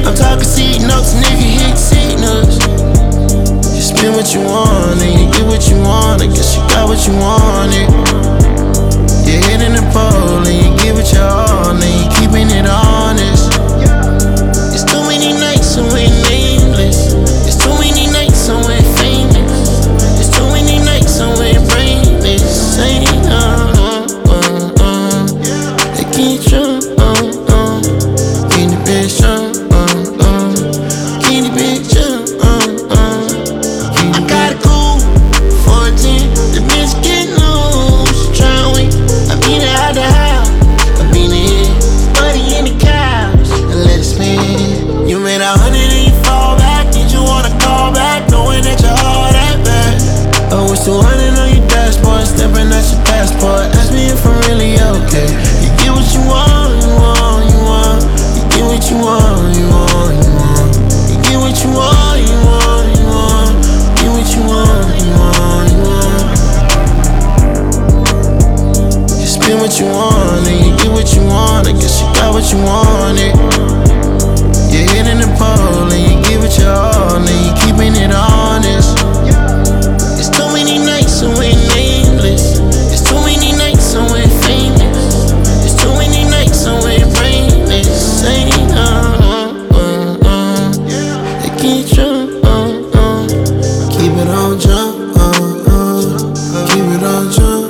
I'm talking seat notes, nigga, hit signals. You spend what you want and you get what you want. I guess you got what you wanted. You're hitting the pole and you give it your all and you keeping it honest. It's too many nights so we're nameless. It's too many nights so we're famous. It's too many nights so we're brainless. Say they keep you, keep the bitch keep the bitch I got a cool 14, the bitch get loose, tryna win. I beat it out the house, I beat it, buddy in the couch, and let it spin. You made 100 and you fall back, did you wanna call back, knowing that you're all that bad? Oh, it's 200 on your dashboard, stepping at your passport, ask me if I'm really okay. You get what you want, you want, you want. You get what you want, you want, you want. You get what you want, you want, you want. Get what you want, you want, you want. You spend what you want and you get what you want. I guess you got what you wanted. You're hitting the pole and you give it your all and you keeping it honest. It's too many nights so we're nameless. It's too many nights so we're famous. It's too many nights so we're brainless. Say they keep you, keep it on jump, keep it on jump.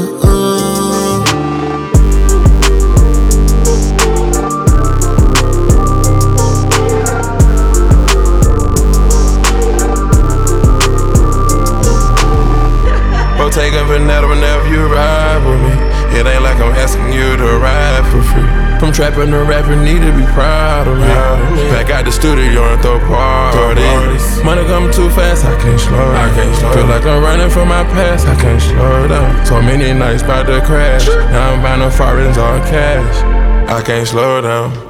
Taking Vanetta whenever you ride with me. It ain't like I'm asking you to ride for free. From trapping to rapping, need to be proud of me. Back out the studio and throw parties. Money coming too fast, I can't slow down. Feel like I'm running from my past, I can't slow down. So many nights about to crash. Now I'm buying the foreigns all cash. I can't slow down.